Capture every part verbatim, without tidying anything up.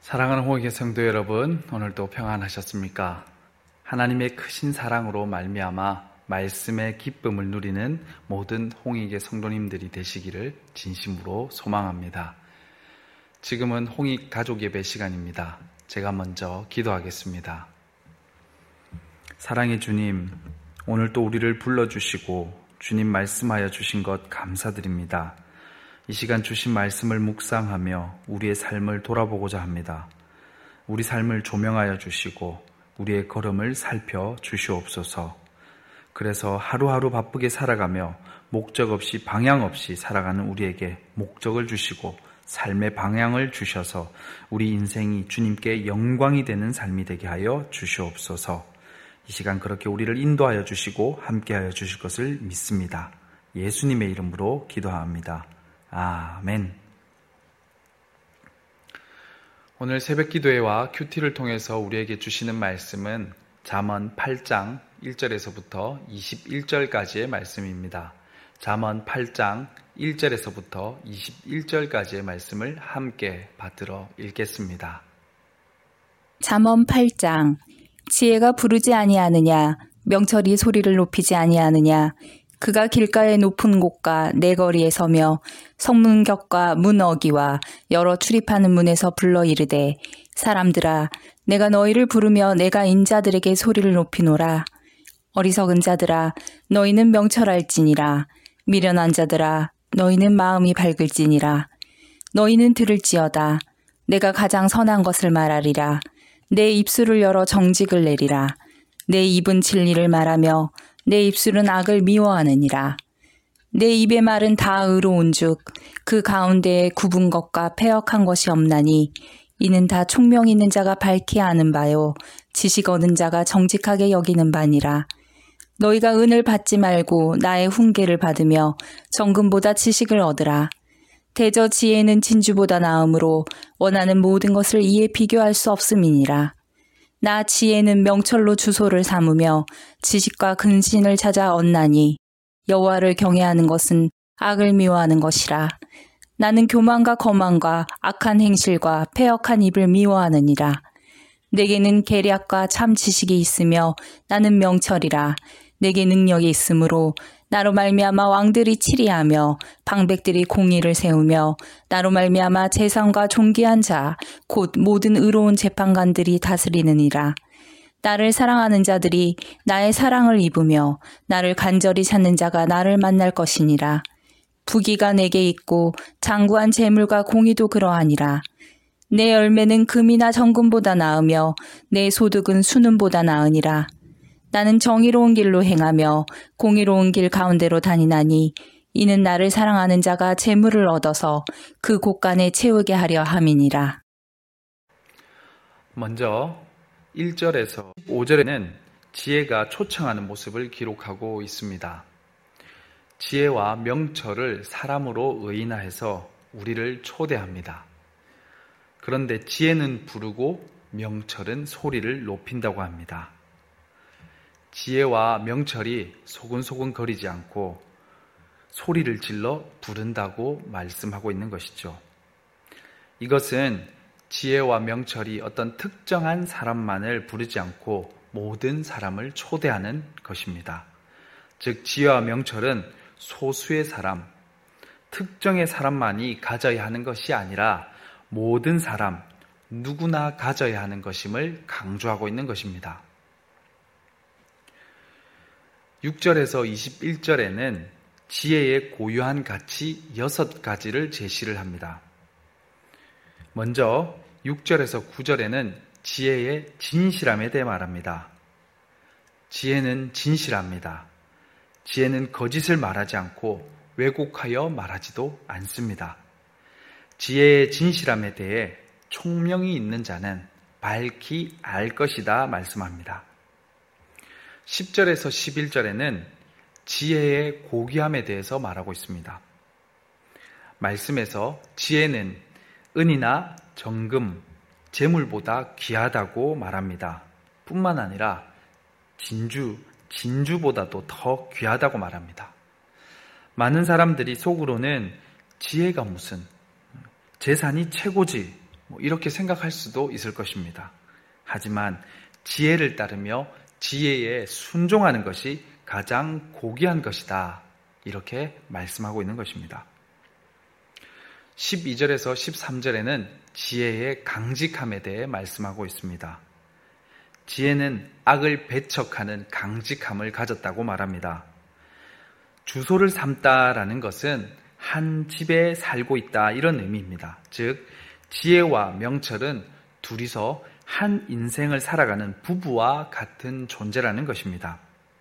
사랑하는 홍익의 성도 여러분, 오늘도 평안하셨습니까? 하나님의 크신 사랑으로 말미암아 말씀의 기쁨을 누리는 모든 홍익의 성도님들이 되시기를 진심으로 소망합니다. 지금은 홍익 가족 예배 시간입니다. 제가 먼저 기도하겠습니다. 사랑의 주님, 오늘 또 우리를 불러주시고 주님 말씀하여 주신 것 감사드립니다. 이 시간 주신 말씀을 묵상하며 우리의 삶을 돌아보고자 합니다. 우리 삶을 조명하여 주시고 우리의 걸음을 살펴 주시옵소서. 그래서 하루하루 바쁘게 살아가며 목적 없이 방향 없이 살아가는 우리에게 목적을 주시고 삶의 방향을 주셔서 우리 인생이 주님께 영광이 되는 삶이 되게 하여 주시옵소서. 이 시간 그렇게 우리를 인도하여 주시고 함께하여 주실 것을 믿습니다. 예수님의 이름으로 기도합니다. 아멘. 오늘 새벽기도회와 큐티를 통해서 우리에게 주시는 말씀은 잠언 팔 장 일 절에서부터 이십일 절까지의 말씀입니다. 잠언 팔 장 일 절에서부터 이십일 절까지의 말씀을 함께 받들어 읽겠습니다. 잠언 팔 장. 지혜가 부르지 아니하느냐, 명철이 소리를 높이지 아니하느냐. 그가 길가의 높은 곳과 내거리에 서며 성문격과 문어기와 여러 출입하는 문에서 불러 이르되, 사람들아, 내가 너희를 부르며 내가 인자들에게 소리를 높이노라. 어리석은 자들아, 너희는 명철할지니라. 미련한 자들아, 너희는 마음이 밝을지니라. 너희는 들을지어다. 내가 가장 선한 것을 말하리라. 내 입술을 열어 정직을 내리라. 내 입은 진리를 말하며 내 입술은 악을 미워하느니라. 내 입의 말은 다 의로운즉 그 가운데에 굽은 것과 패역한 것이 없나니 이는 다 총명 있는 자가 밝히 아는 바요 지식 얻은 자가 정직하게 여기는 바니라. 너희가 은을 받지 말고 나의 훈계를 받으며 정금보다 지식을 얻으라. 대저 지혜는 진주보다 나음으로 원하는 모든 것을 이에 비교할 수 없음이니라. 나 지혜는 명철로 주소를 삼으며 지식과 근신을 찾아 얻나니 여호와를 경외하는 것은 악을 미워하는 것이라. 나는 교만과 거만과 악한 행실과 패역한 입을 미워하느니라. 내게는 계략과 참 지식이 있으며 나는 명철이라. 내게 능력이 있으므로 나로 말미암아 왕들이 치리하며 방백들이 공의를 세우며 나로 말미암아 재상과 존귀한 자 곧 모든 의로운 재판관들이 다스리느니라. 나를 사랑하는 자들이 나의 사랑을 입으며 나를 간절히 찾는 자가 나를 만날 것이니라. 부귀가 내게 있고 장구한 재물과 공의도 그러하니라. 내 열매는 금이나 정금보다 나으며 내 소득은 수는보다 나으니라. 나는 정의로운 길로 행하며 공의로운 길 가운데로 다니나니 이는 나를 사랑하는 자가 재물을 얻어서 그 곳간에 채우게 하려 함이니라. 먼저 일 절에서 오 절에는 지혜가 초청하는 모습을 기록하고 있습니다. 지혜와 명철을 사람으로 의인화해서 우리를 초대합니다. 그런데 지혜는 부르고 명철은 소리를 높인다고 합니다. 지혜와 명철이 소근소근 거리지 않고 소리를 질러 부른다고 말씀하고 있는 것이죠. 이것은 지혜와 명철이 어떤 특정한 사람만을 부르지 않고 모든 사람을 초대하는 것입니다. 즉 지혜와 명철은 소수의 사람, 특정의 사람만이 가져야 하는 것이 아니라 모든 사람, 누구나 가져야 하는 것임을 강조하고 있는 것입니다. 육 절에서 이십일 절에는 지혜의 고유한 가치 여섯 가지를 제시를 합니다. 먼저 육 절에서 구 절에는 지혜의 진실함에 대해 말합니다. 지혜는 진실합니다. 지혜는 거짓을 말하지 않고 왜곡하여 말하지도 않습니다. 지혜의 진실함에 대해 총명이 있는 자는 밝히 알 것이다 말씀합니다. 십 절에서 십일 절에는 지혜의 고귀함에 대해서 말하고 있습니다. 말씀에서 지혜는 은이나 정금, 재물보다 귀하다고 말합니다. 뿐만 아니라 진주, 진주보다도 더 귀하다고 말합니다. 많은 사람들이 속으로는 지혜가 무슨, 재산이 최고지 뭐 이렇게 생각할 수도 있을 것입니다. 하지만 지혜를 따르며 지혜에 순종하는 것이 가장 고귀한 것이다. 이렇게 말씀하고 있는 것입니다. 십이 절에서 십삼 절에는 지혜의 강직함에 대해 말씀하고 있습니다. 지혜는 악을 배척하는 강직함을 가졌다고 말합니다. 주소를 삼다라는 것은 한 집에 살고 있다 이런 의미입니다. 즉 지혜와 명철은 둘이서 한 인생을 살아가는 부부와 같은 존재라는 것입니다.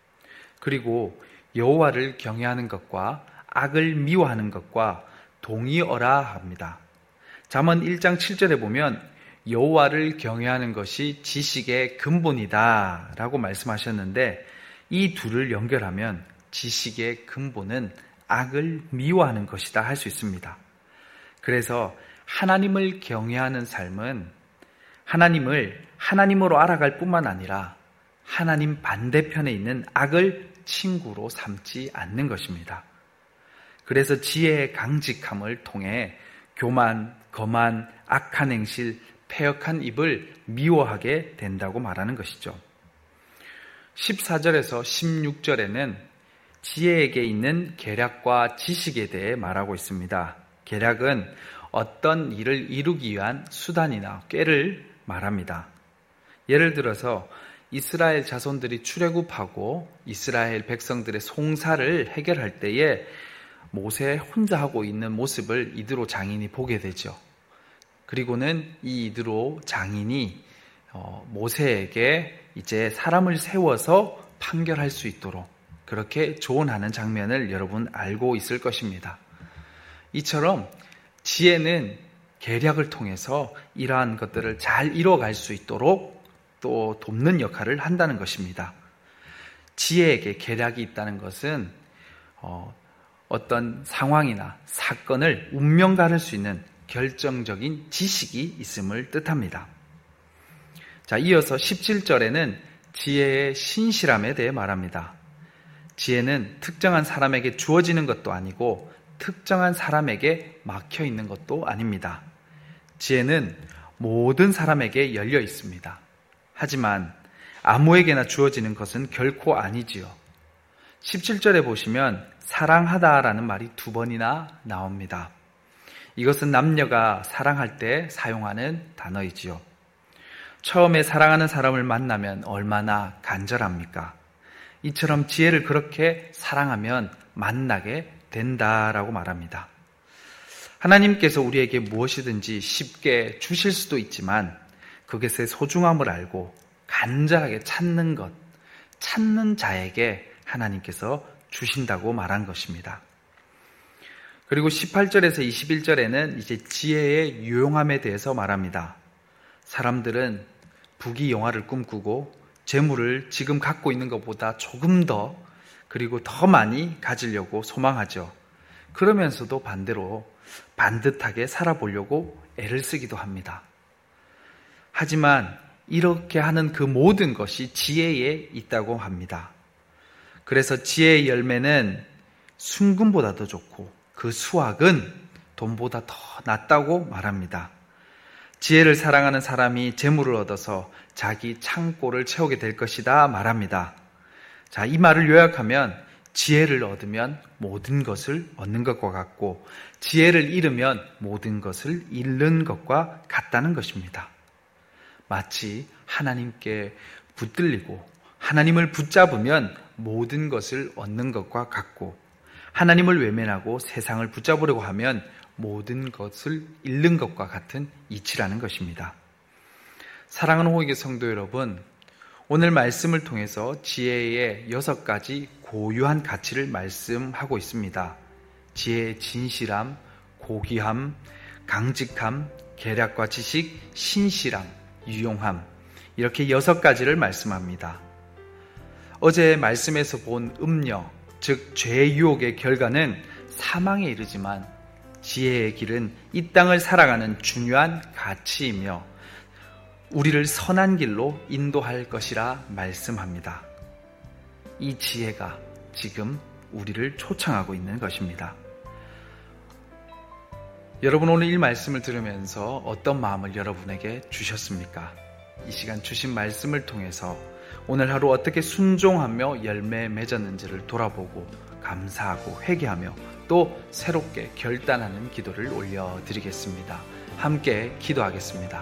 그리고 여호와를 경외하는 것과 악을 미워하는 것과 동의어라 합니다. 잠언 일 장 칠 절에 보면 여호와를 경외하는 것이 지식의 근본이다 라고 말씀하셨는데 이 둘을 연결하면 지식의 근본은 악을 미워하는 것이다 할 수 있습니다. 그래서 하나님을 경외하는 삶은 하나님을 하나님으로 알아갈 뿐만 아니라 하나님 반대편에 있는 악을 친구로 삼지 않는 것입니다. 그래서 지혜의 강직함을 통해 교만, 거만, 악한 행실, 패역한 입을 미워하게 된다고 말하는 것이죠. 십사 절에서 십육 절에는 지혜에게 있는 계략과 지식에 대해 말하고 있습니다. 계략은 어떤 일을 이루기 위한 수단이나 꾀를 말합니다. 예를 들어서 이스라엘 자손들이 출애굽하고 이스라엘 백성들의 송사를 해결할 때에 모세 혼자 하고 있는 모습을 이드로 장인이 보게 되죠. 그리고는 이 이드로 장인이 모세에게 이제 사람을 세워서 판결할 수 있도록 그렇게 조언하는 장면을 여러분 알고 있을 것입니다. 이처럼 지혜는 계략을 통해서 이러한 것들을 잘 이뤄갈 수 있도록 또 돕는 역할을 한다는 것입니다. 지혜에게 계략이 있다는 것은 어, 어떤 상황이나 사건을 운명 가를 수 있는 결정적인 지식이 있음을 뜻합니다. 자, 이어서 십칠 절에는 지혜의 신실함에 대해 말합니다. 지혜는 특정한 사람에게 주어지는 것도 아니고 특정한 사람에게 막혀 있는 것도 아닙니다. 지혜는 모든 사람에게 열려 있습니다. 하지만 아무에게나 주어지는 것은 결코 아니지요. 십칠 절에 보시면 사랑하다라는 말이 두 번이나 나옵니다. 이것은 남녀가 사랑할 때 사용하는 단어이지요. 처음에 사랑하는 사람을 만나면 얼마나 간절합니까? 이처럼 지혜를 그렇게 사랑하면 만나게 된다라고 말합니다. 하나님께서 우리에게 무엇이든지 쉽게 주실 수도 있지만 그것의 소중함을 알고 간절하게 찾는 것, 찾는 자에게 하나님께서 주신다고 말한 것입니다. 그리고 십팔 절에서 이십일 절에는 이제 지혜의 유용함에 대해서 말합니다. 사람들은 부귀영화를 꿈꾸고 재물을 지금 갖고 있는 것보다 조금 더 그리고 더 많이 가지려고 소망하죠. 그러면서도 반대로 반듯하게 살아보려고 애를 쓰기도 합니다. 하지만 이렇게 하는 그 모든 것이 지혜에 있다고 합니다. 그래서 지혜의 열매는 순금보다 더 좋고 그 수확은 돈보다 더 낫다고 말합니다. 지혜를 사랑하는 사람이 재물을 얻어서 자기 창고를 채우게 될 것이다 말합니다. 자, 이 말을 요약하면 지혜를 얻으면 모든 것을 얻는 것과 같고 지혜를 잃으면 모든 것을 잃는 것과 같다는 것입니다. 마치 하나님께 붙들리고 하나님을 붙잡으면 모든 것을 얻는 것과 같고 하나님을 외면하고 세상을 붙잡으려고 하면 모든 것을 잃는 것과 같은 이치라는 것입니다. 사랑하는 호의교 성도 여러분, 오늘 말씀을 통해서 지혜의 여섯 가지 고유한 가치를 말씀하고 있습니다. 지혜의 진실함, 고귀함, 강직함, 계략과 지식, 신실함, 유용함, 이렇게 여섯 가지를 말씀합니다. 어제 말씀에서 본 음녀, 즉 죄의 유혹의 결과는 사망에 이르지만 지혜의 길은 이 땅을 살아가는 중요한 가치이며 우리를 선한 길로 인도할 것이라 말씀합니다. 이 지혜가 지금 우리를 초청하고 있는 것입니다. 여러분, 오늘 이 말씀을 들으면서 어떤 마음을 여러분에게 주셨습니까? 이 시간 주신 말씀을 통해서 오늘 하루 어떻게 순종하며 열매 맺었는지를 돌아보고 감사하고 회개하며 또 새롭게 결단하는 기도를 올려드리겠습니다. 함께 기도하겠습니다.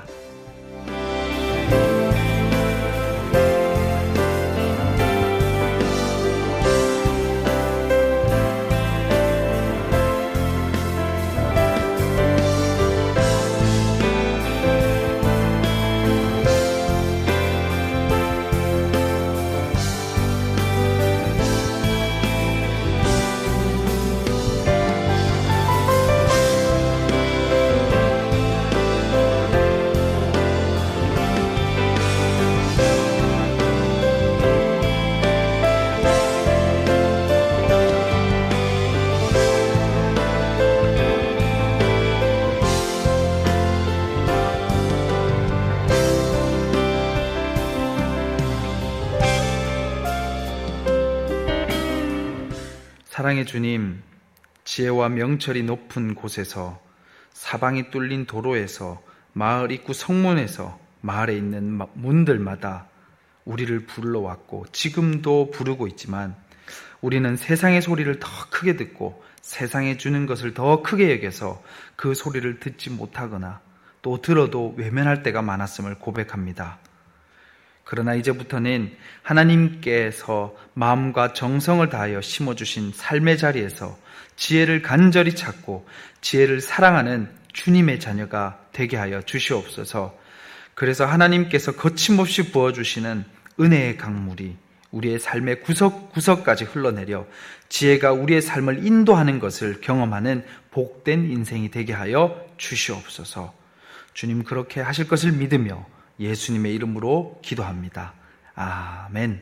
사랑의 주님, 지혜와 명철이 높은 곳에서, 사방이 뚫린 도로에서, 마을 입구 성문에서, 마을에 있는 문들마다 우리를 불러왔고 지금도 부르고 있지만 우리는 세상의 소리를 더 크게 듣고 세상에 주는 것을 더 크게 여겨서 그 소리를 듣지 못하거나 또 들어도 외면할 때가 많았음을 고백합니다. 그러나 이제부터는 하나님께서 마음과 정성을 다하여 심어주신 삶의 자리에서 지혜를 간절히 찾고 지혜를 사랑하는 주님의 자녀가 되게 하여 주시옵소서. 그래서 하나님께서 거침없이 부어주시는 은혜의 강물이 우리의 삶의 구석구석까지 흘러내려 지혜가 우리의 삶을 인도하는 것을 경험하는 복된 인생이 되게 하여 주시옵소서. 주님, 그렇게 하실 것을 믿으며 예수님의 이름으로 기도합니다. 아멘.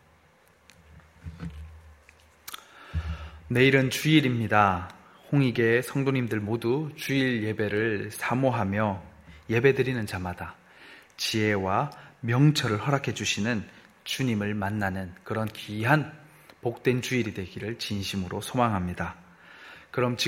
내일은 주일입니다. 홍익의 성도님들 모두 주일 예배를 사모하며 예배드리는 자마다 지혜와 명철을 허락해 주시는 주님을 만나는 그런 귀한 복된 주일이 되기를 진심으로 소망합니다. 그럼 지금